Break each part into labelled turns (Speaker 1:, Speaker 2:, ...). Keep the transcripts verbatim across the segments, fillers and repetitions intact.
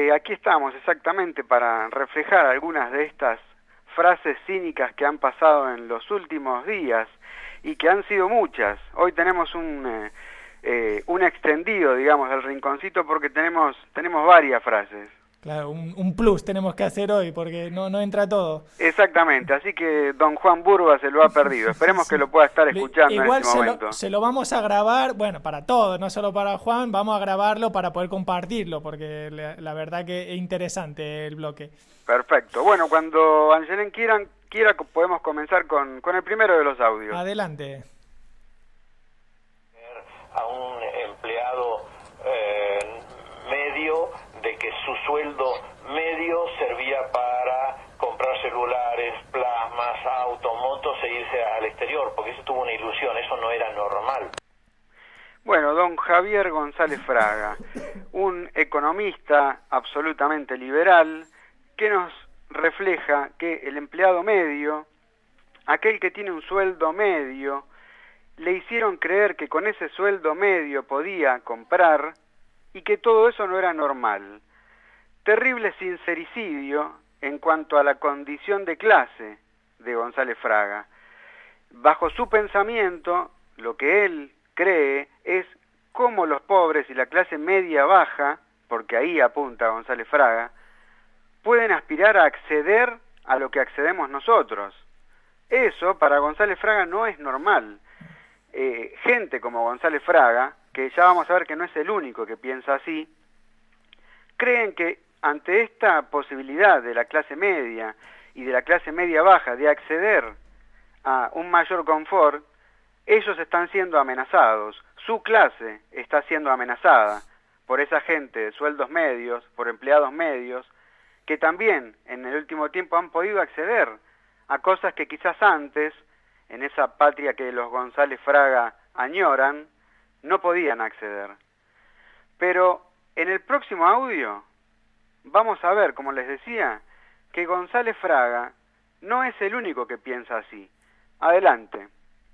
Speaker 1: eh, aquí estamos exactamente para reflejar algunas de estas frases cínicas que han pasado en los últimos días y que han sido muchas. Hoy tenemos un, eh, eh, un extendido, digamos, del rinconcito porque tenemos, tenemos varias frases.
Speaker 2: Claro, un, un plus tenemos que hacer hoy porque no, no entra todo.
Speaker 1: Exactamente, así que don Juan Burba se lo ha perdido. Esperemos que lo pueda estar escuchando
Speaker 2: Igual
Speaker 1: en este
Speaker 2: se
Speaker 1: momento.
Speaker 2: lo, se lo vamos a grabar, bueno, para todos, no solo para Juan, vamos a grabarlo para poder compartirlo, porque la, la verdad que es interesante el bloque.
Speaker 1: Perfecto. Bueno, cuando Angelén quieran, quiera, podemos comenzar con, con el primero de los audios.
Speaker 2: Adelante.
Speaker 3: A un empleado eh, medio de que su sueldo medio servía para comprar celulares, plasmas, automotos e irse al exterior, porque eso tuvo una ilusión, eso no era normal.
Speaker 1: Bueno, don Javier González Fraga, un economista absolutamente liberal, que nos refleja que el empleado medio, aquel que tiene un sueldo medio, le hicieron creer que con ese sueldo medio podía comprar y que todo eso no era normal. Terrible sincericidio en cuanto a la condición de clase de González Fraga. Bajo su pensamiento, lo que él cree es cómo los pobres y la clase media baja, porque ahí apunta González Fraga, pueden aspirar a acceder a lo que accedemos nosotros. Eso para González Fraga no es normal. Eh, gente como González Fraga, que ya vamos a ver que no es el único que piensa así, creen que ante esta posibilidad de la clase media y de la clase media baja de acceder a un mayor confort, ellos están siendo amenazados, su clase está siendo amenazada por esa gente de sueldos medios, por empleados medios, que también en el último tiempo han podido acceder a cosas que quizás antes, en esa patria que los González Fraga añoran, no podían acceder. Pero en el próximo audio vamos a ver, como les decía, que González Fraga no es el único que piensa así. Adelante.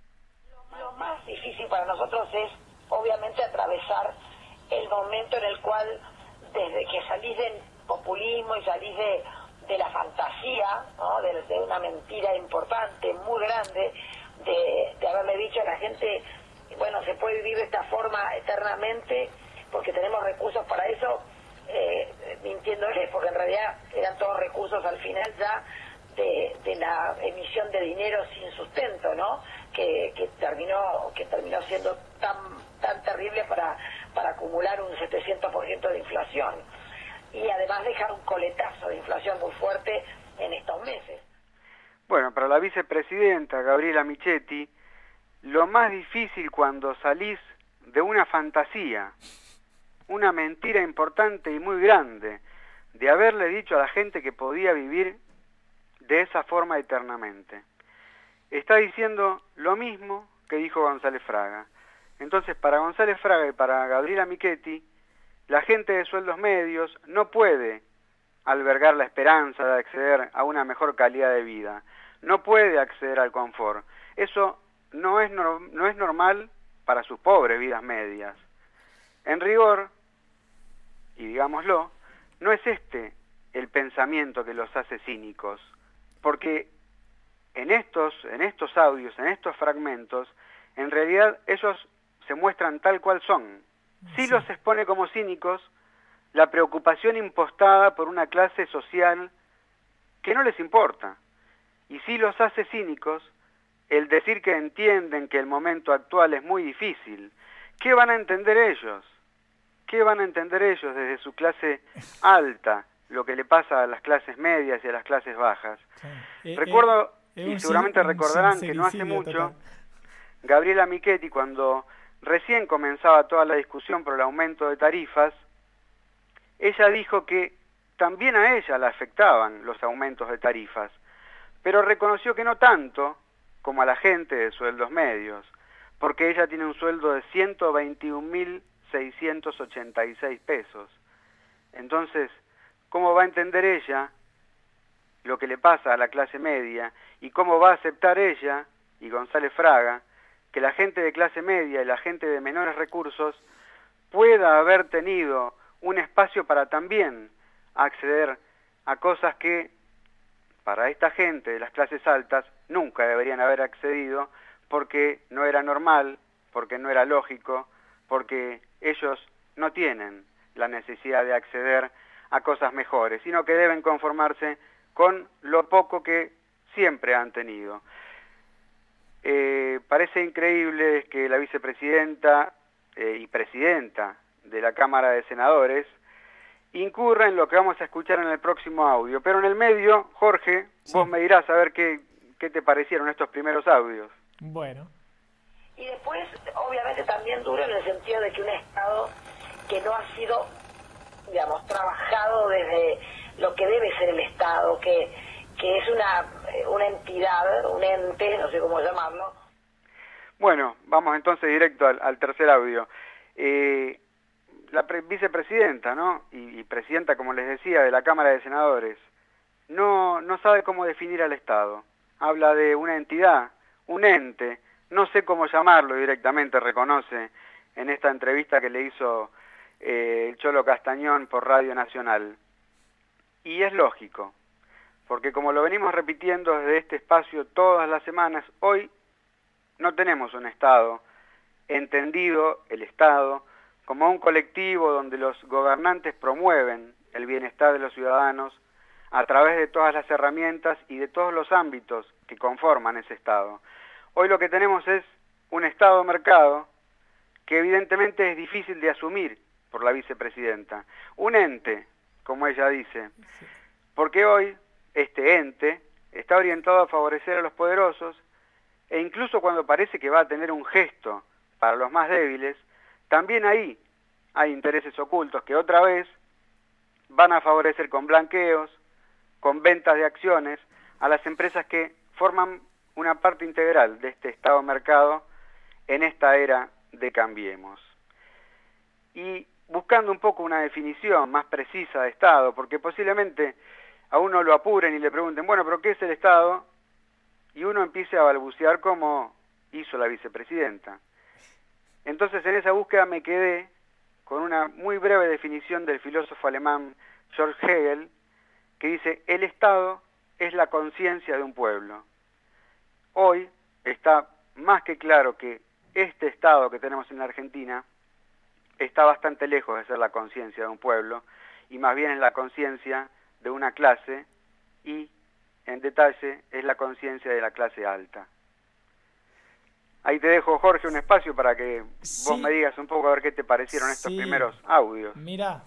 Speaker 4: Lo más difícil para nosotros es, obviamente, atravesar el momento en el cual, desde que salís del populismo y salís de, de la fantasía, ¿no? de, de una mentira importante, muy grande, de, de haberle dicho a la gente, bueno, se puede vivir de esta forma eternamente porque tenemos recursos para eso, eh, mintiéndoles, porque en realidad eran todos recursos al final ya de, de la emisión de dinero sin sustento, ¿no? Que, que terminó que terminó siendo tan tan terrible para para acumular un setecientos por ciento de inflación y además dejar un coletazo de inflación muy fuerte en estos meses.
Speaker 1: Bueno, para la vicepresidenta Gabriela Michetti, lo más difícil cuando salís de una fantasía, una mentira importante y muy grande, de haberle dicho a la gente que podía vivir de esa forma eternamente. Está diciendo lo mismo que dijo González Fraga. Entonces, para González Fraga y para Gabriela Michetti, la gente de sueldos medios no puede albergar la esperanza de acceder a una mejor calidad de vida, no puede acceder al confort. Eso no es, no, no es normal para sus pobres vidas medias. En rigor, y digámoslo, no es este el pensamiento que los hace cínicos, porque en estos, en estos audios, en estos fragmentos, en realidad ellos se muestran tal cual son. Sí los expone como cínicos la preocupación impostada por una clase social que no les importa. Y sí los hace cínicos el decir que entienden que el momento actual es muy difícil. ¿Qué van a entender ellos? ¿Qué van a entender ellos desde su clase alta, lo que le pasa a las clases medias y a las clases bajas? Sí. Recuerdo, eh, eh, y seguramente recordarán que no hace mucho, total. Gabriela Michetti, cuando recién comenzaba toda la discusión por el aumento de tarifas, ella dijo que también a ella la afectaban los aumentos de tarifas, pero reconoció que no tanto como a la gente de sueldos medios, porque ella tiene un sueldo de ciento veintiún mil seiscientos ochenta y seis pesos. Entonces, ¿cómo va a entender ella lo que le pasa a la clase media y cómo va a aceptar ella y González Fraga que la gente de clase media y la gente de menores recursos pueda haber tenido un espacio para también acceder a cosas que para esta gente de las clases altas nunca deberían haber accedido porque no era normal, porque no era lógico, porque ellos no tienen la necesidad de acceder a cosas mejores, sino que deben conformarse con lo poco que siempre han tenido. Eh, parece increíble que la vicepresidenta eh, y presidenta de la Cámara de Senadores incurra en lo que vamos a escuchar en el próximo audio, pero en el medio, Jorge, sí. Vos me dirás a ver qué, qué te parecieron estos primeros audios.
Speaker 2: Bueno.
Speaker 4: Y después, obviamente, también duro en el sentido de que un Estado que no ha sido, digamos, trabajado desde lo que debe ser el Estado, que, que es una, una entidad, un ente, no sé cómo llamarlo.
Speaker 1: Bueno, vamos entonces directo al, al tercer audio. Eh, la pre vicepresidenta, ¿no? Y, y presidenta, como les decía, de la Cámara de Senadores, no, no sabe cómo definir al Estado. Habla de una entidad, un ente, no sé cómo llamarlo directamente, reconoce en esta entrevista que le hizo eh, el Cholo Castañón por Radio Nacional. Y es lógico, porque como lo venimos repitiendo desde este espacio todas las semanas, hoy no tenemos un Estado entendido, el Estado, como un colectivo donde los gobernantes promueven el bienestar de los ciudadanos a través de todas las herramientas y de todos los ámbitos que conforman ese Estado. Hoy lo que tenemos es un Estado-mercado que evidentemente es difícil de asumir por la vicepresidenta. Un ente, como ella dice, porque hoy este ente está orientado a favorecer a los poderosos e incluso cuando parece que va a tener un gesto para los más débiles, también ahí hay intereses ocultos que otra vez van a favorecer con blanqueos, con ventas de acciones a las empresas que forman una parte integral de este Estado-mercado en esta era de Cambiemos. Y buscando un poco una definición más precisa de Estado, porque posiblemente a uno lo apuren y le pregunten, bueno, pero ¿qué es el Estado? Y uno empiece a balbucear como hizo la vicepresidenta. Entonces en esa búsqueda me quedé con una muy breve definición del filósofo alemán Georg Hegel, que dice, el Estado es la conciencia de un pueblo. Hoy está más que claro que este Estado que tenemos en la Argentina está bastante lejos de ser la conciencia de un pueblo, y más bien es la conciencia de una clase, y en detalle es la conciencia de la clase alta. Ahí te dejo, Jorge, un espacio para que
Speaker 2: sí.
Speaker 1: vos me digas un poco a ver qué te parecieron estos
Speaker 2: sí.
Speaker 1: primeros audios.
Speaker 2: Mira,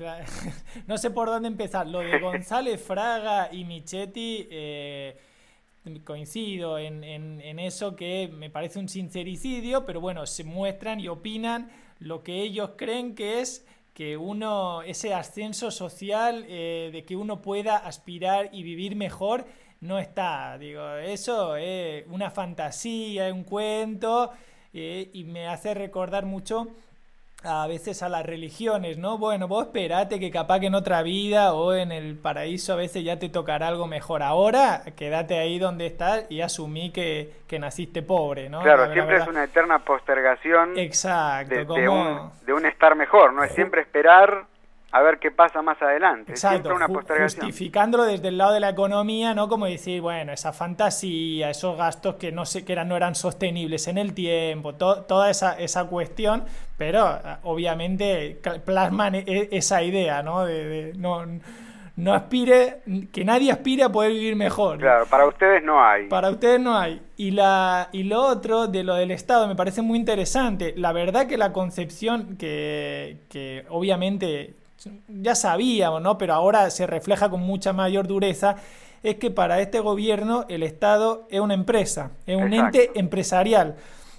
Speaker 2: no sé por dónde empezar. Lo de González, Fraga y Michetti, eh, coincido en, en, en eso, que me parece un sincericidio, pero bueno, se muestran y opinan lo que ellos creen que es que uno, ese ascenso social, eh, de que uno pueda aspirar y vivir mejor, no está. Digo, eso es una fantasía, es un cuento, eh, y me hace recordar mucho a veces a las religiones, ¿no? Bueno, vos esperate que capaz que en otra vida o en el paraíso a veces ya te tocará algo mejor. Ahora, quédate ahí donde estás y asumí que, que naciste pobre, ¿no?
Speaker 1: Claro,
Speaker 2: la,
Speaker 1: siempre
Speaker 2: la
Speaker 1: es una eterna postergación.
Speaker 2: Exacto,
Speaker 1: de,
Speaker 2: como...
Speaker 1: de, un, de un estar mejor, no es siempre esperar a ver qué pasa más adelante.
Speaker 2: Exacto,
Speaker 1: siempre una postergación.
Speaker 2: Justificándolo desde el lado de la economía, ¿no? Como decir, bueno, esa fantasía, esos gastos que no sé, que eran, no eran sostenibles en el tiempo, to, toda esa, esa cuestión, pero obviamente plasman e, esa idea, ¿no? De, de no, no aspire, que nadie aspire a poder vivir mejor.
Speaker 1: Claro, para ustedes no hay.
Speaker 2: Para ustedes no hay. Y la y lo otro de lo del Estado me parece muy interesante. La verdad que la concepción que, que obviamente ya sabíamos, ¿no? Pero ahora se refleja con mucha mayor dureza, es que para este gobierno el Estado es una empresa, es un
Speaker 1: Exacto.
Speaker 2: ente empresarial,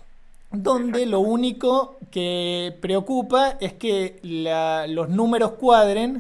Speaker 2: donde lo único que preocupa es que la, los números cuadren,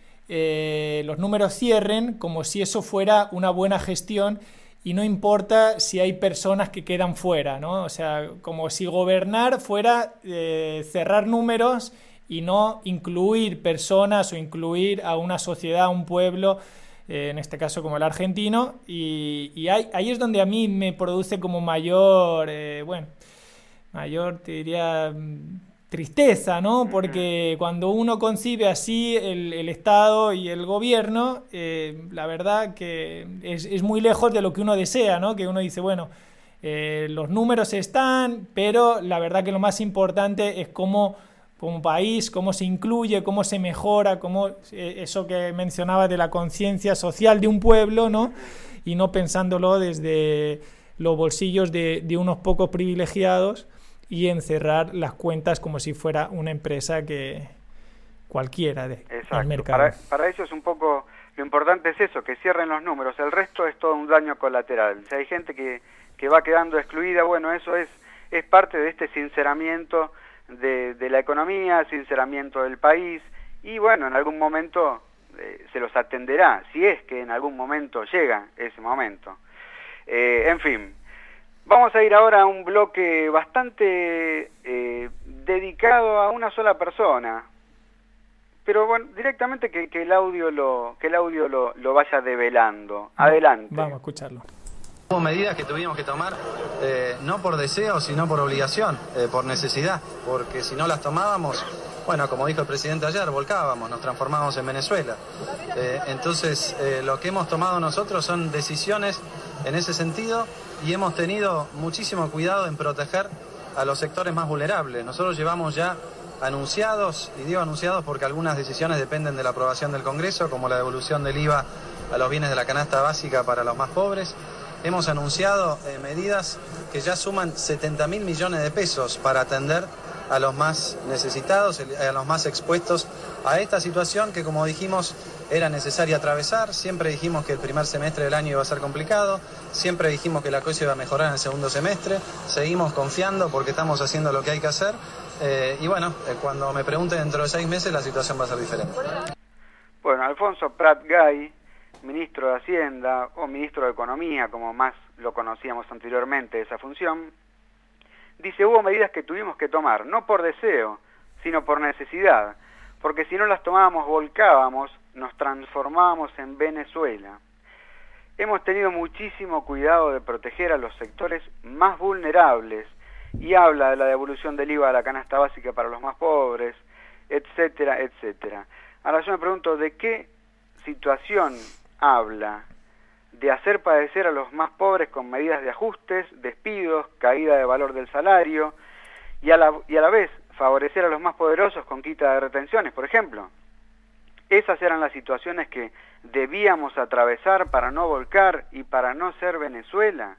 Speaker 2: eh, los números cierren, como si eso fuera una buena gestión, y no importa si hay personas que quedan fuera, ¿no? O sea, como si gobernar fuera eh, cerrar números y no incluir personas o incluir a una sociedad, a un pueblo, eh, en este caso como el argentino, y, y ahí, ahí es donde a mí me produce como mayor, eh, bueno, mayor, te diría, tristeza, ¿no? Porque cuando uno concibe así el, el Estado y el gobierno, eh, la verdad que es, es muy lejos de lo que uno desea, ¿no? Que uno dice, bueno, eh, los números están, pero la verdad que lo más importante es cómo, como país, cómo se incluye, cómo se mejora, cómo eh, eso que mencionaba de la conciencia social de un pueblo, ¿no? Y no pensándolo desde los bolsillos de, de unos pocos privilegiados, y encerrar las cuentas como si fuera una empresa que cualquiera de, del mercado.
Speaker 1: Para, para eso es un poco, lo importante es eso, que cierren los números, el resto es todo un daño colateral. Si hay gente que, que va quedando excluida, bueno, eso es, es parte de este sinceramiento de, de la economía, sinceramiento del país, y bueno, en algún momento eh, se los atenderá, si es que en algún momento llega ese momento. Eh, en fin. Vamos a ir ahora a un bloque bastante eh, dedicado a una sola persona, pero bueno, directamente que, que el audio lo que el audio lo, lo vaya develando. Adelante.
Speaker 2: Vamos a escucharlo.
Speaker 5: Hubo medidas que tuvimos que tomar eh, no por deseo, sino por obligación, eh, por necesidad, porque si no las tomábamos, bueno, como dijo el presidente ayer, volcábamos, nos transformábamos en Venezuela. Eh, entonces, eh, lo que hemos tomado nosotros son decisiones en ese sentido y hemos tenido muchísimo cuidado en proteger a los sectores más vulnerables. Nosotros llevamos ya anunciados, y digo anunciados porque algunas decisiones dependen de la aprobación del Congreso, como la devolución del I V A a los bienes de la canasta básica para los más pobres. Hemos anunciado eh, medidas que ya suman setenta mil millones de pesos para atender a los más necesitados, a los más expuestos a esta situación que, como dijimos, era necesaria atravesar. Siempre dijimos que el primer semestre del año iba a ser complicado, siempre dijimos que la cosa iba a mejorar en el segundo semestre, seguimos confiando porque estamos haciendo lo que hay que hacer, eh, y bueno, eh, cuando me pregunten dentro de seis meses la situación va a ser diferente.
Speaker 1: Bueno, Alfonso Prat Gay, ministro de Hacienda o ministro de Economía, como más lo conocíamos anteriormente, esa función, dice, hubo medidas que tuvimos que tomar, no por deseo, sino por necesidad, porque si no las tomábamos, volcábamos, nos transformábamos en Venezuela. Hemos tenido muchísimo cuidado de proteger a los sectores más vulnerables, y habla de la devolución del I V A a la canasta básica para los más pobres, etcétera, etcétera. Ahora yo me pregunto, ¿de qué situación habla? De hacer padecer a los más pobres con medidas de ajustes, despidos, caída de valor del salario, y a la, y a la vez favorecer a los más poderosos con quita de retenciones, por ejemplo. Esas eran las situaciones que debíamos atravesar para no volcar y para no ser Venezuela.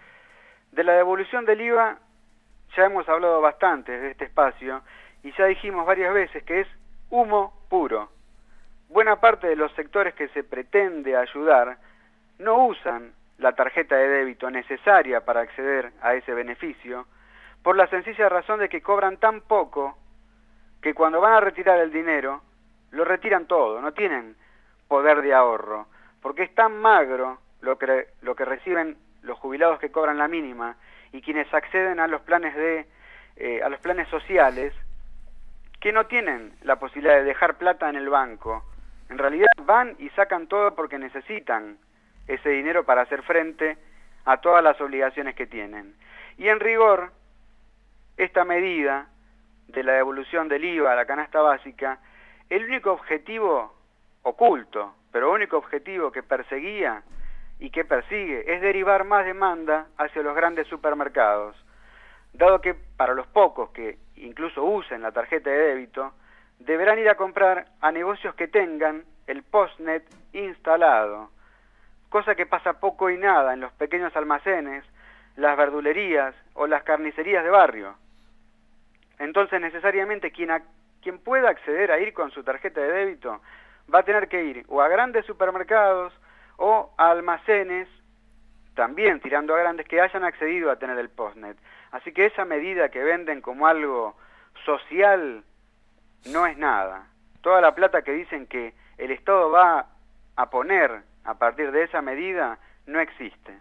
Speaker 1: De la devolución del I V A ya hemos hablado bastante de este espacio y ya dijimos varias veces que es humo puro. Buena parte de los sectores que se pretende ayudar no usan la tarjeta de débito necesaria para acceder a ese beneficio, por la sencilla razón de que cobran tan poco que cuando van a retirar el dinero, lo retiran todo, no tienen poder de ahorro, porque es tan magro lo que, lo que reciben los jubilados que cobran la mínima y quienes acceden a los planes de eh, a los planes sociales, que no tienen la posibilidad de dejar plata en el banco. En realidad van y sacan todo porque necesitan ese dinero para hacer frente a todas las obligaciones que tienen. Y en rigor, esta medida de la devolución del I V A a la canasta básica, el único objetivo oculto, pero único objetivo que perseguía y que persigue es derivar más demanda hacia los grandes supermercados, dado que para los pocos que incluso usen la tarjeta de débito, deberán ir a comprar a negocios que tengan el postnet instalado, cosa que pasa poco y nada en los pequeños almacenes, las verdulerías o las carnicerías de barrio. Entonces necesariamente quien, a, quien pueda acceder a ir con su tarjeta de débito va a tener que ir o a grandes supermercados o a almacenes, también tirando a grandes, que hayan accedido a tener el postnet. Así que esa medida que venden como algo social no es nada. Toda la plata que dicen que el Estado va a poner a partir de esa medida no existe.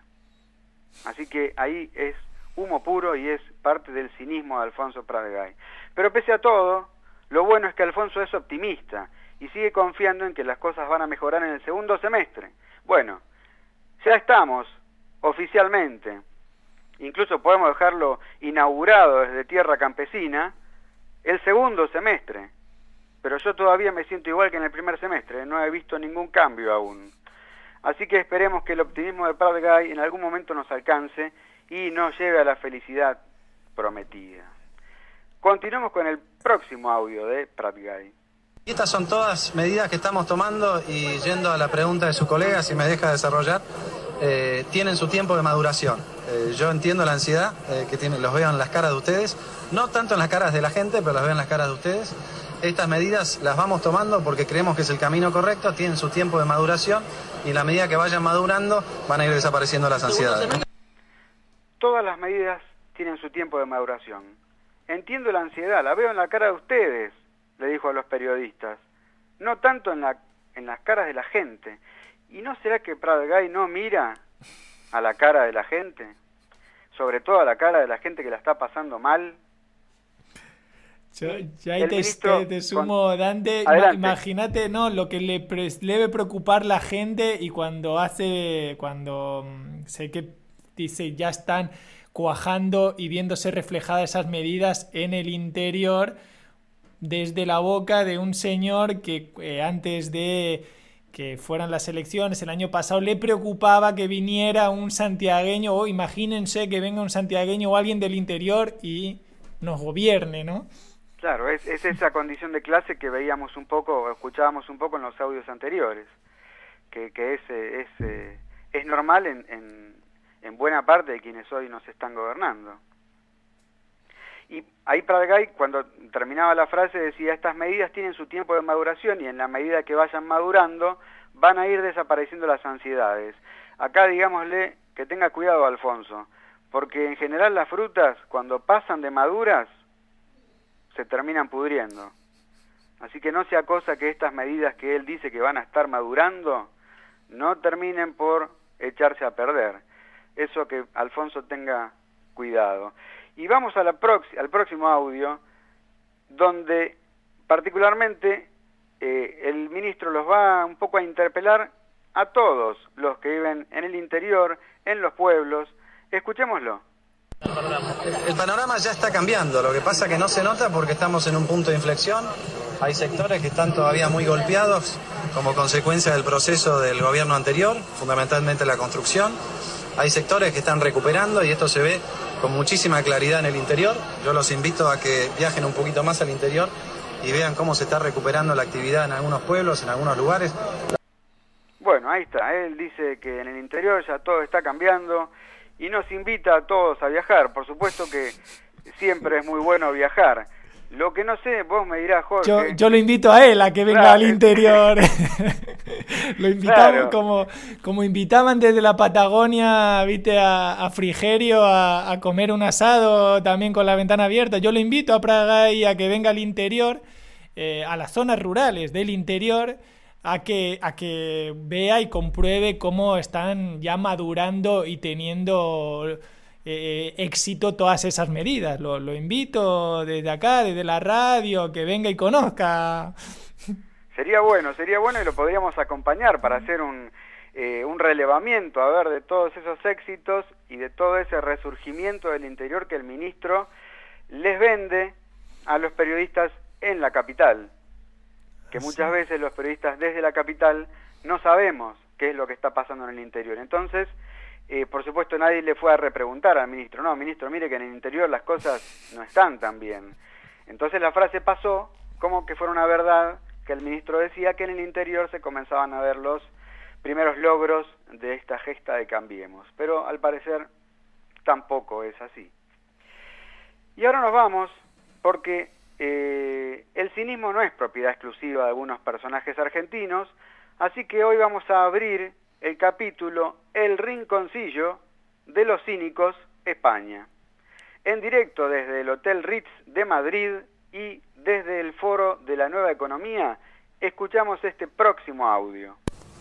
Speaker 1: Así que ahí es humo puro y es parte del cinismo de Alfonso Prat Gay. Pero pese a todo, lo bueno es que Alfonso es optimista y sigue confiando en que las cosas van a mejorar en el segundo semestre. Bueno, ya estamos oficialmente, incluso podemos dejarlo inaugurado desde Tierra Campesina, el segundo semestre. Pero yo todavía me siento igual que en el primer semestre, no he visto ningún cambio aún. Así que esperemos que el optimismo de Prat Guy en algún momento nos alcance y nos lleve a la felicidad prometida. Continuamos con el próximo audio de Prat Guy.
Speaker 5: Estas son todas medidas que estamos tomando y yendo a la pregunta de su colega, si me deja desarrollar, eh, tienen su tiempo de maduración. Eh, yo entiendo la ansiedad eh, que tienen, los veo en las caras de ustedes, no tanto en las caras de la gente, pero las veo en las caras de ustedes. Estas medidas las vamos tomando porque creemos que es el camino correcto, tienen su tiempo de maduración y en la medida que vayan madurando van a ir desapareciendo las ansiedades.
Speaker 1: Todas las medidas tienen su tiempo de maduración. Entiendo la ansiedad, la veo en la cara de ustedes, le dijo a los periodistas, no tanto en, la, en las caras de la gente. ¿Y no será que Prat Guy no mira a la cara de la gente? Sobre todo a la cara de la gente que la está pasando mal.
Speaker 2: Yo, yo ahí te, ministro, te, te sumo, con... Dante, imagínate, ¿no? Lo que le, pre, le debe preocupar la gente y cuando hace, cuando sé que dice ya están cuajando y viéndose reflejadas esas medidas en el interior desde la boca de un señor que eh, antes de que fueran las elecciones el año pasado le preocupaba que viniera un santiagueño, o imagínense que venga un santiagueño o alguien del interior y nos gobierne, ¿no?
Speaker 1: Claro, es, es esa condición de clase que veíamos un poco, escuchábamos un poco en los audios anteriores, que, que es, es, es normal en, en, en buena parte de quienes hoy nos están gobernando. Y ahí Prat Guy, cuando terminaba la frase, decía, estas medidas tienen su tiempo de maduración y en la medida que vayan madurando van a ir desapareciendo las ansiedades. Acá digámosle que tenga cuidado Alfonso, porque en general las frutas cuando pasan de maduras se terminan pudriendo. Así que no sea cosa que estas medidas que él dice que van a estar madurando no terminen por echarse a perder. Eso que Alfonso tenga cuidado. Y vamos a la prox- al próximo audio, donde particularmente eh, el ministro los va un poco a interpelar a todos los que viven en el interior, en los pueblos. Escuchémoslo.
Speaker 5: El panorama ya está cambiando, lo que pasa que no se nota porque estamos en un punto de inflexión. Hay sectores que están todavía muy golpeados como consecuencia del proceso del gobierno anterior, fundamentalmente la construcción. Hay sectores que están recuperando y esto se ve con muchísima claridad en el interior. Yo los invito a que viajen un poquito más al interior y vean cómo se está recuperando la actividad en algunos pueblos, en algunos lugares.
Speaker 1: Bueno, ahí está. Él dice que en el interior ya todo está cambiando y nos invita a todos a viajar. Por supuesto que siempre es muy bueno viajar. Lo que no sé, vos me dirás, Jorge.
Speaker 2: Yo, yo lo invito a él a que venga claro. al interior. Lo invitamos claro. como, como invitaban desde la Patagonia, viste, a, a Frigerio a, a comer un asado también con la ventana abierta. Yo lo invito a Prat Guy a que venga al interior, eh, a las zonas rurales del interior, a que, a que vea y compruebe cómo están ya madurando y teniendo Eh, éxito todas esas medidas. Lo, lo invito desde acá, desde la radio, que venga y conozca.
Speaker 1: Sería bueno, sería bueno y lo podríamos acompañar para hacer un, eh, un relevamiento, a ver, de todos esos éxitos y de todo ese resurgimiento del interior que el ministro les vende a los periodistas en la capital. Que muchas sí. veces los periodistas desde la capital no sabemos qué es lo que está pasando en el interior. Entonces, Eh, por supuesto nadie le fue a repreguntar al ministro, no, ministro, mire que en el interior las cosas no están tan bien. Entonces la frase pasó como que fuera una verdad, que el ministro decía que en el interior se comenzaban a ver los primeros logros de esta gesta de Cambiemos, pero al parecer tampoco es así. Y ahora nos vamos, porque eh, el cinismo no es propiedad exclusiva de algunos personajes argentinos, así que hoy vamos a abrir el capítulo El Rinconcillo de los Cínicos, España. En directo desde el Hotel Ritz de Madrid y desde el Foro de la Nueva Economía, escuchamos este próximo audio.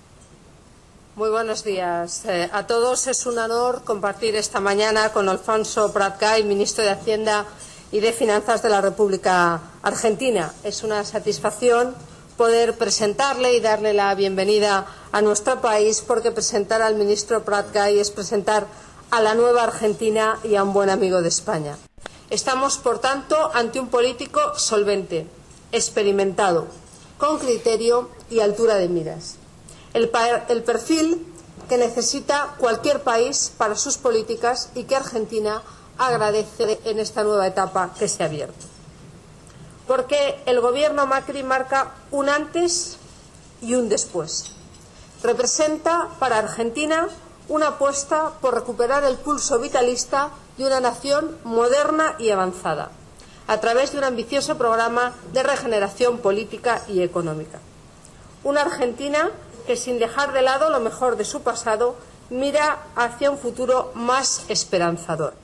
Speaker 6: Muy buenos días eh, a todos. Es un honor compartir esta mañana con Alfonso Prat Guy, ministro de Hacienda y de Finanzas de la República Argentina. Es una satisfacción poder presentarle y darle la bienvenida a nuestro país, porque presentar al ministro Prat Guy es presentar a la nueva Argentina y a un buen amigo de España. Estamos, por tanto, ante un político solvente, experimentado, con criterio y altura de miras. El, el perfil que necesita cualquier país para sus políticas y que Argentina agradece en esta nueva etapa que se ha abierto. Porque el gobierno Macri marca un antes y un después. Representa para Argentina una apuesta por recuperar el pulso vitalista de una nación moderna y avanzada, a través de un ambicioso programa de regeneración política y económica. Una Argentina que, sin dejar de lado lo mejor de su pasado, mira hacia un futuro más esperanzador.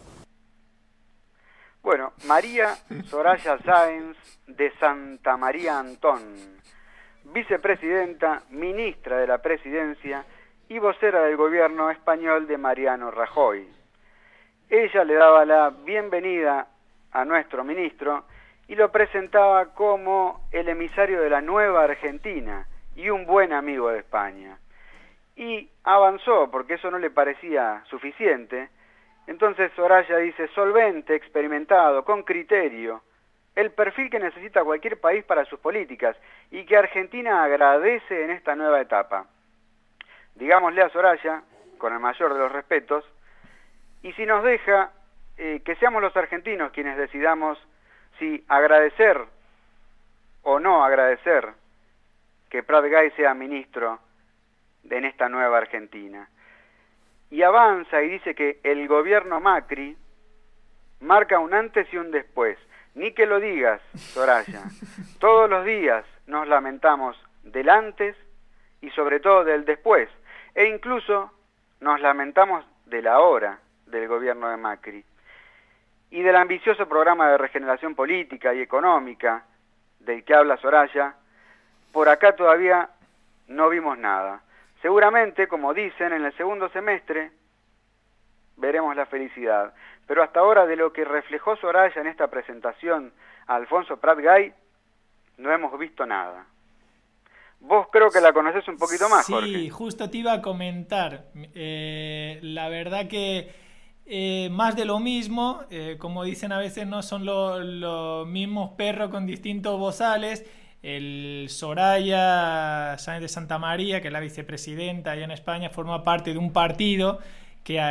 Speaker 1: Bueno, María Soraya Sáenz de Santa María Antón, vicepresidenta, ministra de la Presidencia y vocera del gobierno español de Mariano Rajoy. Ella le daba la bienvenida a nuestro ministro y lo presentaba como el emisario de la nueva Argentina y un buen amigo de España. Y avanzó, porque eso no le parecía suficiente. Entonces Soraya dice: solvente, experimentado, con criterio, el perfil que necesita cualquier país para sus políticas y que Argentina agradece en esta nueva etapa. Digámosle a Soraya, con el mayor de los respetos, y si nos deja, eh, que seamos los argentinos quienes decidamos si agradecer o no agradecer que Prat-Gay sea ministro en esta nueva Argentina. Y avanza y dice que el gobierno Macri marca un antes y un después. Ni que lo digas, Soraya. Todos los días nos lamentamos del antes y sobre todo del después. E incluso nos lamentamos de la hora del gobierno de Macri. Y del ambicioso programa de regeneración política y económica del que habla Soraya, por acá todavía no vimos nada. Seguramente, como dicen, en el segundo semestre veremos la felicidad. Pero hasta ahora, de lo que reflejó Soraya en esta presentación a Alfonso Prat-Gay, no hemos visto nada. Vos creo que la conocés un poquito más,
Speaker 2: sí,
Speaker 1: Jorge.
Speaker 2: Sí, justo te iba a comentar. Eh, la verdad que eh, más de lo mismo, eh, como dicen a veces, no son los lo mismos perros con distintos bozales. El Soraya Sáenz de Santa María, que es la vicepresidenta allá en España, forma parte de un partido que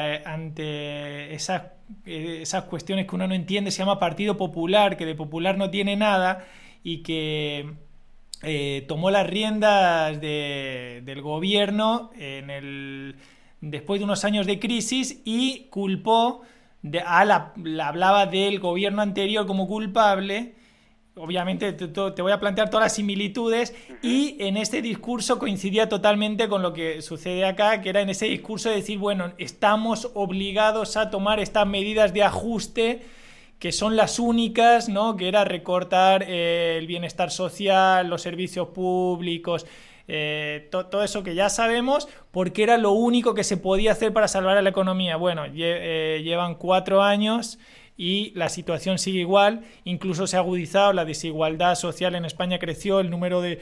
Speaker 2: ante esas, esas cuestiones que uno no entiende se llama Partido Popular, que de popular no tiene nada y que eh, tomó las riendas de, del gobierno en el, después de unos años de crisis y culpó, de, a la, la, hablaba del gobierno anterior como culpable. Obviamente te, te voy a plantear todas las similitudes y en este discurso coincidía totalmente con lo que sucede acá, que era en ese discurso de decir, bueno, estamos obligados a tomar estas medidas de ajuste que son las únicas, ¿no? Que era recortar eh, el bienestar social, los servicios públicos, eh, to, todo eso que ya sabemos, porque era lo único que se podía hacer para salvar a la economía. Bueno, lle, eh, llevan cuatro años y la situación sigue igual, incluso se ha agudizado, la desigualdad social en España creció, el número de,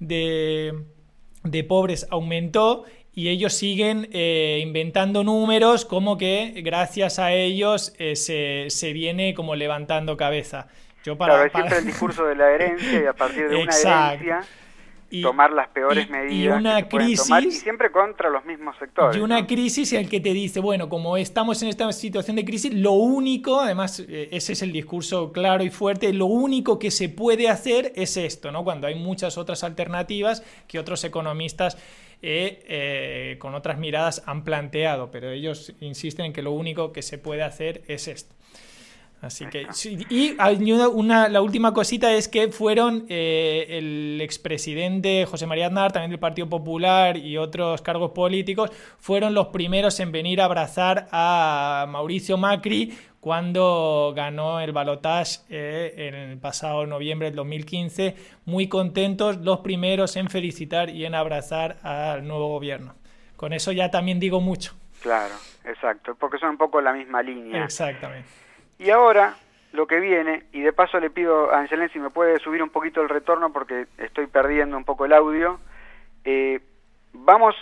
Speaker 2: de, de pobres aumentó y ellos siguen eh, inventando números como que gracias a ellos eh, se, se viene como levantando cabeza. Yo para,
Speaker 1: claro, es
Speaker 2: para...
Speaker 1: siempre el discurso de la herencia y a partir de una herencia y, tomar las peores y, medidas
Speaker 2: y una
Speaker 1: que se pueden
Speaker 2: crisis,
Speaker 1: tomar y siempre contra los mismos sectores.
Speaker 2: Y una
Speaker 1: ¿no?
Speaker 2: crisis en el que te dice, bueno, como estamos en esta situación de crisis, lo único, además ese es el discurso claro y fuerte, lo único que se puede hacer es esto, ¿no? Cuando hay muchas otras alternativas que otros economistas eh, eh, con otras miradas han planteado, pero ellos insisten en que lo único que se puede hacer es esto. Así que, y una, una, la última cosita es que fueron eh, el expresidente José María Aznar, también del Partido Popular y otros cargos políticos, fueron los primeros en venir a abrazar a Mauricio Macri cuando ganó el balotaje eh, en el pasado noviembre del dos mil quince, muy contentos, los primeros en felicitar y en abrazar al nuevo gobierno. Con eso ya también digo mucho.
Speaker 1: Claro, exacto, porque son un poco la misma línea.
Speaker 2: Exactamente.
Speaker 1: Y ahora, lo que viene, y de paso le pido a Angelén si me puede subir un poquito el retorno porque estoy perdiendo un poco el audio, eh, vamos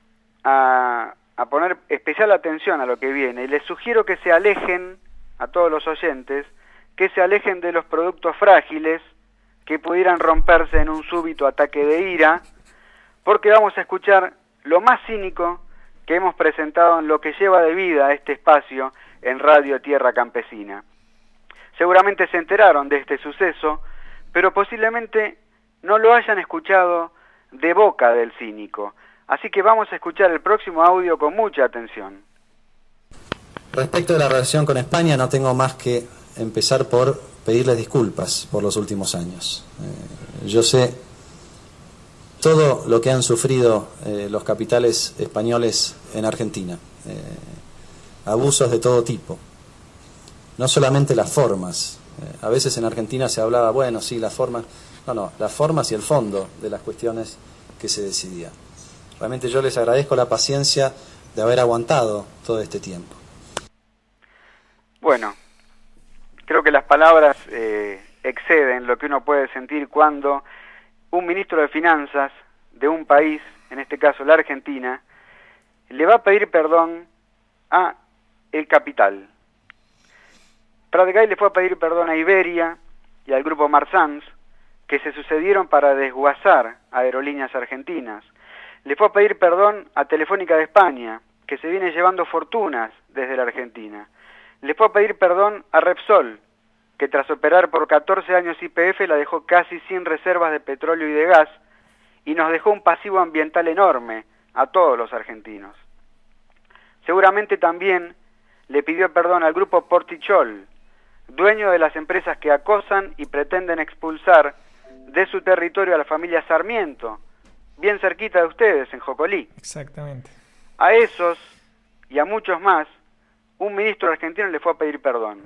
Speaker 1: a, a poner especial atención a lo que viene. Y les sugiero que se alejen a todos los oyentes, que se alejen de los productos frágiles que pudieran romperse en un súbito ataque de ira, porque vamos a escuchar lo más cínico que hemos presentado en lo que lleva de vida este espacio en Radio Tierra Campesina. Seguramente se enteraron de este suceso, pero posiblemente no lo hayan escuchado de boca del cínico. Así que vamos a escuchar el próximo audio con mucha atención.
Speaker 5: Respecto de la relación con España, no tengo más que empezar por pedirles disculpas por los últimos años. Eh, yo sé todo lo que han sufrido eh, los capitales españoles en Argentina. Eh, abusos de todo tipo. No solamente las formas. Eh, a veces en Argentina se hablaba, bueno, sí, las formas. No, no, las formas y el fondo de las cuestiones que se decidían. Realmente yo les agradezco la paciencia de haber aguantado todo este tiempo.
Speaker 1: Bueno, creo que las palabras eh, exceden lo que uno puede sentir cuando un ministro de Finanzas de un país, en este caso la Argentina, le va a pedir perdón a el capital. Prat-Gay le fue a pedir perdón a Iberia y al grupo Marsans, que se sucedieron para desguazar aerolíneas argentinas. Le fue a pedir perdón a Telefónica de España, que se viene llevando fortunas desde la Argentina. Le fue a pedir perdón a Repsol, que tras operar por catorce años Y P F la dejó casi sin reservas de petróleo y de gas, y nos dejó un pasivo ambiental enorme a todos los argentinos. Seguramente también le pidió perdón al grupo Portichol, dueño de las empresas que acosan y pretenden expulsar de su territorio a la familia Sarmiento, bien cerquita de ustedes, en Jocolí.
Speaker 2: Exactamente.
Speaker 1: A esos y a muchos más, un ministro argentino le fue a pedir perdón.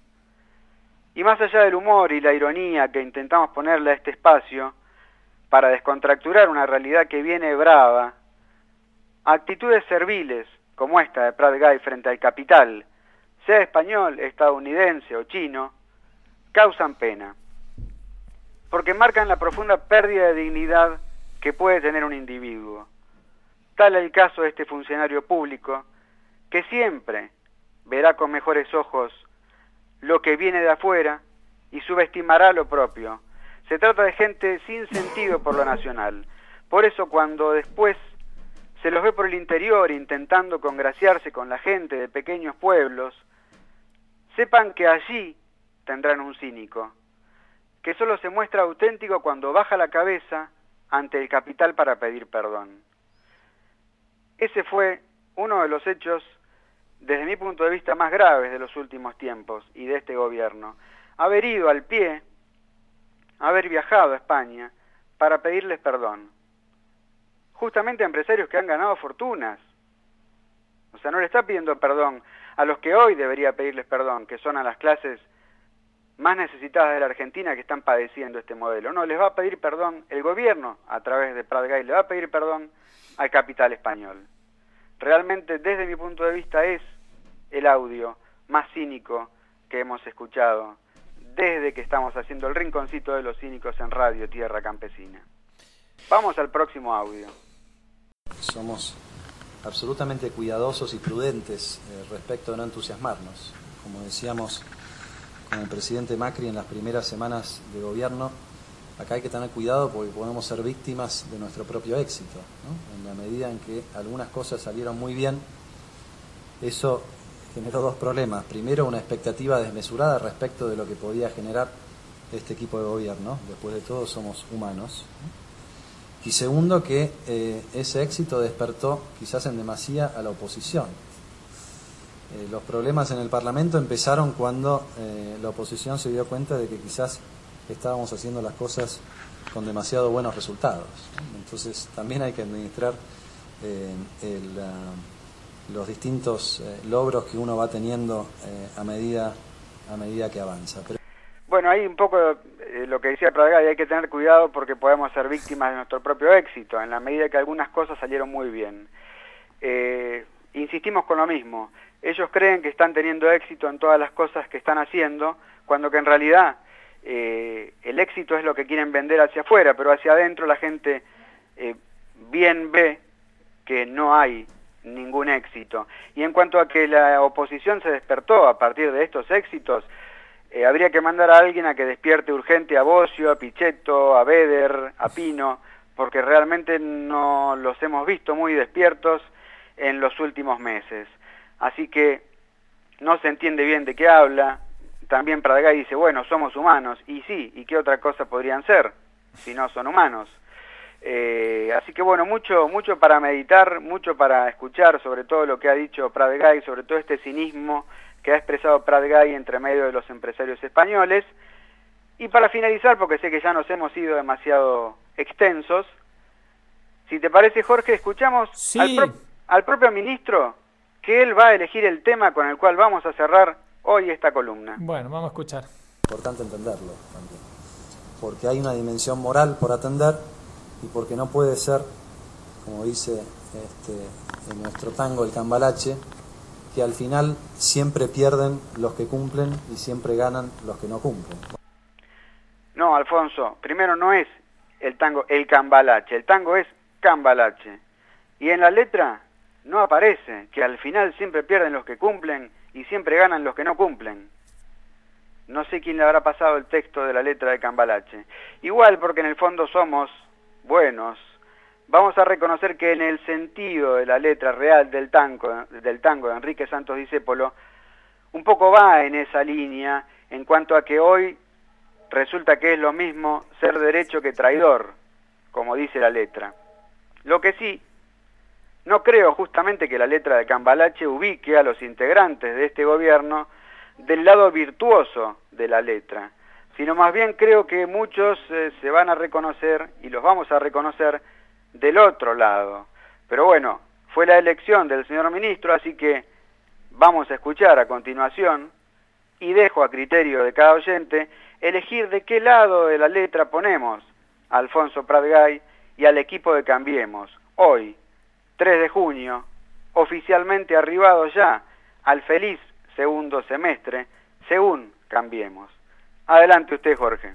Speaker 1: Y más allá del humor y la ironía que intentamos ponerle a este espacio, para descontracturar una realidad que viene brava, actitudes serviles, como esta de Prat-Gay frente al capital, sea español, estadounidense o chino, causan pena, porque marcan la profunda pérdida de dignidad que puede tener un individuo. Tal es el caso de este funcionario público, que siempre verá con mejores ojos lo que viene de afuera y subestimará lo propio. Se trata de gente sin sentido por lo nacional. Por eso cuando después se los ve por el interior intentando congraciarse con la gente de pequeños pueblos, sepan que allí tendrán un cínico, que solo se muestra auténtico cuando baja la cabeza ante el capital para pedir perdón. Ese fue uno de los hechos, desde mi punto de vista, más graves de los últimos tiempos y de este gobierno. Haber ido al pie, haber viajado a España para pedirles perdón. Justamente a empresarios que han ganado fortunas. O sea, no le está pidiendo perdón a los que hoy debería pedirles perdón, que son a las clases más necesitadas de la Argentina que están padeciendo este modelo. No, les va a pedir perdón el gobierno a través de Prat-Gay, le va a pedir perdón al capital español. Realmente, desde mi punto de vista, es el audio más cínico que hemos escuchado desde que estamos haciendo el rinconcito de los cínicos en Radio Tierra Campesina. Vamos al próximo audio.
Speaker 5: Somos absolutamente cuidadosos y prudentes eh, respecto de no entusiasmarnos. Como decíamos con el presidente Macri en las primeras semanas de gobierno, acá hay que tener cuidado porque podemos ser víctimas de nuestro propio éxito, ¿no? En la medida en que algunas cosas salieron muy bien, eso generó dos problemas. Primero, una expectativa desmesurada respecto de lo que podía generar este equipo de gobierno. Después de todo, somos humanos, ¿no? Y segundo, que eh, ese éxito despertó quizás en demasía a la oposición. Eh, los problemas en el Parlamento empezaron cuando eh, la oposición se dio cuenta de que quizás estábamos haciendo las cosas con demasiado buenos resultados, ¿no? Entonces también hay que administrar eh, el, uh, los distintos eh, logros que uno va teniendo eh, a medida a medida que avanza. Pero...
Speaker 1: Bueno, ahí un poco eh, lo que decía Prat-Gay, hay que tener cuidado porque podemos ser víctimas de nuestro propio éxito, en la medida que algunas cosas salieron muy bien. Eh, insistimos con lo mismo, ellos creen que están teniendo éxito en todas las cosas que están haciendo, cuando que en realidad eh, el éxito es lo que quieren vender hacia afuera, pero hacia adentro la gente eh, bien ve que no hay ningún éxito. Y en cuanto a que la oposición se despertó a partir de estos éxitos, Eh, habría que mandar a alguien a que despierte urgente a Bocio, a Pichetto, a Beder, a Pino, porque realmente no los hemos visto muy despiertos en los últimos meses. Así que no se entiende bien de qué habla. También Pratgay dice, bueno, somos humanos. Y sí, ¿y qué otra cosa podrían ser si no son humanos? Eh, así que bueno, mucho mucho para meditar, mucho para escuchar sobre todo lo que ha dicho Pratgay, sobre todo este cinismo que ha expresado Pratgay entre medio de los empresarios españoles. Y para finalizar, porque sé que ya nos hemos ido demasiado extensos, si te parece, Jorge, escuchamos
Speaker 2: sí.
Speaker 1: al, pro al propio ministro, que él va a elegir el tema con el cual vamos a cerrar hoy esta columna.
Speaker 2: Bueno, vamos a escuchar.
Speaker 5: Importante entenderlo también, porque hay una dimensión moral por atender y porque no puede ser, como dice este, en nuestro tango el cambalache, que al final siempre pierden los que cumplen y siempre ganan los que no cumplen.
Speaker 1: No, Alfonso, primero no es el tango el cambalache, el tango es cambalache. Y en la letra no aparece que al final siempre pierden los que cumplen y siempre ganan los que no cumplen. No sé quién le habrá pasado el texto de la letra de cambalache. Igual, porque en el fondo somos buenos, vamos a reconocer que en el sentido de la letra real del tango, del tango de Enrique Santos Discépolo, un poco va en esa línea en cuanto a que hoy resulta que es lo mismo ser derecho que traidor, como dice la letra. Lo que sí, no creo justamente que la letra de cambalache ubique a los integrantes de este gobierno del lado virtuoso de la letra, sino más bien creo que muchos eh, se van a reconocer, y los vamos a reconocer, del otro lado. Pero bueno, fue la elección del señor ministro, así que vamos a escuchar a continuación, y dejo a criterio de cada oyente elegir de qué lado de la letra ponemos a Alfonso Pratgay y al equipo de Cambiemos. Hoy, tres de junio, oficialmente arribado ya al feliz segundo semestre, según Cambiemos. Adelante usted, Jorge.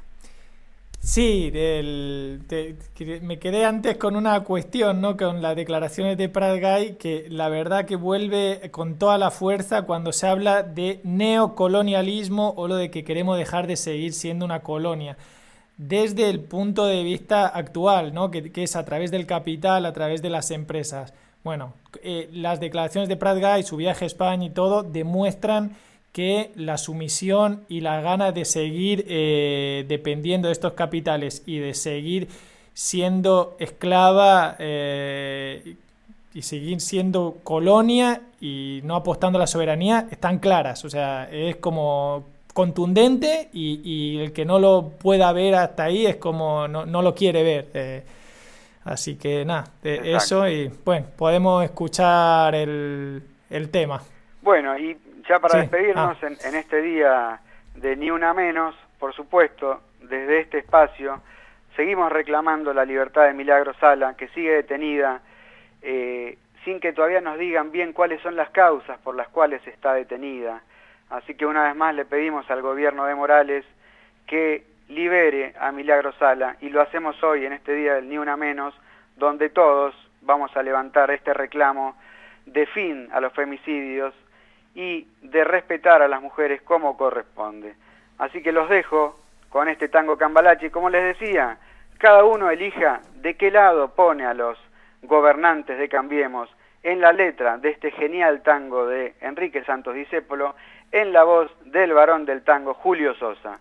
Speaker 2: Sí, el, te, me quedé antes con una cuestión, ¿no? Con las declaraciones de Pratgay, que la verdad que vuelve con toda la fuerza cuando se habla de neocolonialismo o lo de que queremos dejar de seguir siendo una colonia, desde el punto de vista actual, ¿no? Que, que es a través del capital, a través de las empresas. Bueno, eh, las declaraciones de Pratgay, su viaje a España y todo, demuestran que la sumisión y la gana de seguir eh, dependiendo de estos capitales y de seguir siendo esclava eh, y seguir siendo colonia y no apostando a la soberanía están claras. O sea, es como contundente y, y el que no lo pueda ver hasta ahí es como no, no lo quiere ver. Eh, así que nada, de eso y bueno, podemos escuchar el, el tema.
Speaker 1: Bueno, y ya para
Speaker 2: sí.
Speaker 1: despedirnos ah. en, en este día de Ni Una Menos, por supuesto, desde este espacio seguimos reclamando la libertad de Milagro Sala, que sigue detenida, eh, sin que todavía nos digan bien cuáles son las causas por las cuales está detenida. Así que una vez más le pedimos al gobierno de Morales que libere a Milagro Sala, y lo hacemos hoy en este día del Ni Una Menos, donde todos vamos a levantar este reclamo de fin a los femicidios y de respetar a las mujeres como corresponde. Así que los dejo con este tango cambalache, y como les decía, cada uno elija de qué lado pone a los gobernantes de Cambiemos en la letra de este genial tango de Enrique Santos Discépolo, en la voz del varón del tango Julio Sosa.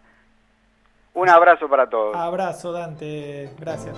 Speaker 1: Un abrazo para todos.
Speaker 2: Abrazo, Dante, gracias.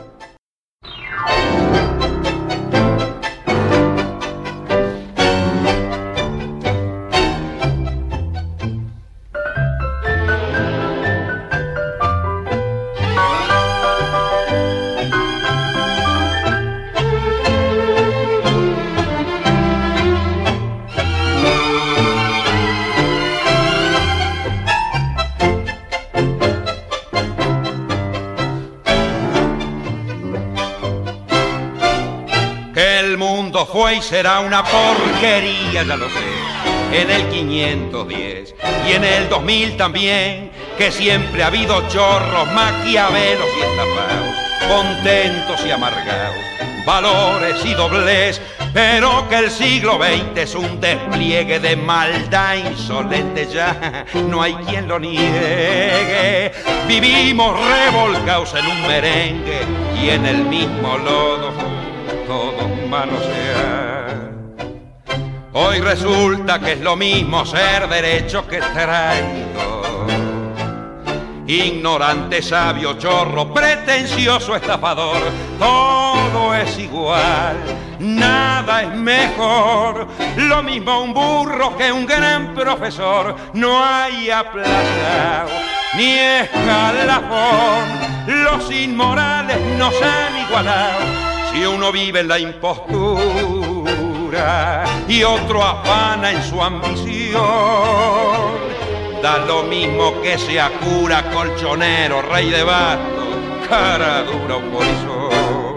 Speaker 7: Fue y será una porquería, ya lo sé, en el quinientos diez y en el dos mil también, que siempre ha habido chorros, maquiavelos y estafados, contentos y amargados, valores y doblez, pero que el siglo veinte es un despliegue de maldad insolente, ya no hay quien lo niegue. Vivimos revolcados en un merengue y en el mismo lodo todos manosear. Hoy resulta que es lo mismo ser derecho que traidor, ignorante, sabio, chorro, pretencioso, estafador. Todo es igual, nada es mejor, lo mismo un burro que un gran profesor. No hay aplazado ni escalafón, los inmorales nos han igualado. Si uno vive en la impostura y otro afana en su ambición, da lo mismo que sea cura, colchonero, rey de bastos, cara dura o polizón.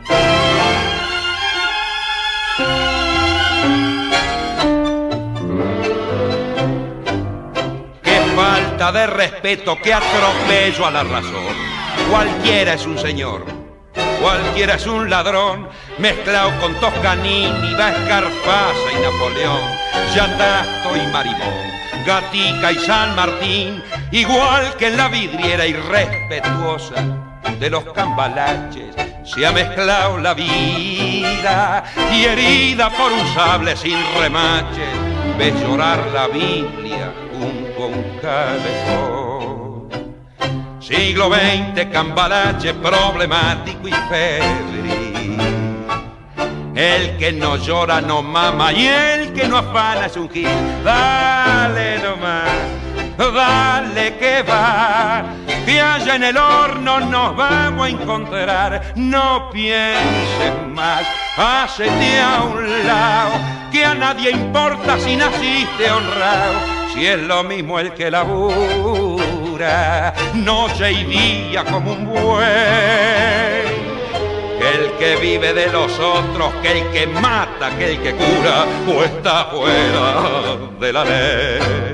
Speaker 7: Qué falta de respeto, qué atropello a la razón. Cualquiera es un señor, cualquiera es un ladrón, mezclado con Toscanini, Escarpasa y Napoleón, Yandasto y Marimón, Gatica y San Martín, igual que en la vidriera irrespetuosa de los cambalaches, se ha mezclado la vida y herida por un sable sin remaches, ves llorar la Biblia junto a un calefón. Siglo veinte, cambalache problemático y febril. El que no llora no mama y el que no afana es un gil. Dale nomás, dale que va, que allá en el horno nos vamos a encontrar. No pienses más, hacete a un lado, que a nadie importa si naciste honrado. Si es lo mismo el que labura noche y día como un buey, que el que vive de los otros, que el que mata, que el que cura, o está fuera de la ley.